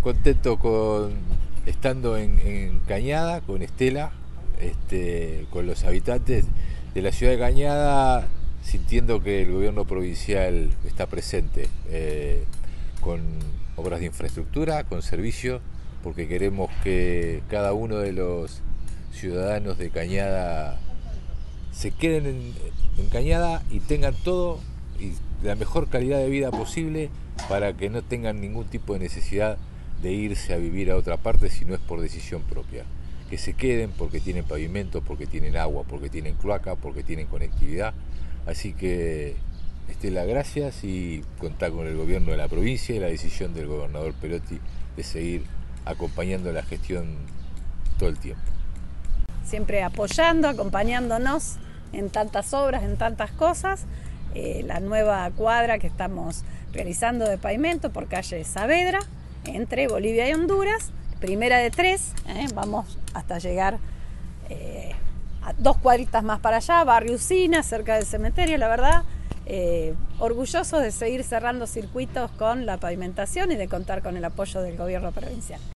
contento estando en Cañada, con Estela, con los habitantes de la ciudad de Cañada, sintiendo que el gobierno provincial está presente con obras de infraestructura, con servicio, porque queremos que cada uno de los ciudadanos de Cañada se queden en Cañada y tengan todo y la mejor calidad de vida posible, para que no tengan ningún tipo de necesidad de irse a vivir a otra parte si no es por decisión propia. Que se queden porque tienen pavimento, porque tienen agua, porque tienen cloaca, porque tienen conectividad. Así que, Estela, gracias, y contar con el gobierno de la provincia y la decisión del gobernador Perotti de seguir acompañando la gestión todo el tiempo. Siempre apoyando, acompañándonos en tantas obras, en tantas cosas. La nueva cuadra que estamos realizando de pavimento por calle Saavedra, entre Bolivia y Honduras, primera de 3, vamos hasta llegar a 2 cuadritas más para allá, barrio Usina, cerca del cementerio. La verdad, orgullosos de seguir cerrando circuitos con la pavimentación y de contar con el apoyo del gobierno provincial.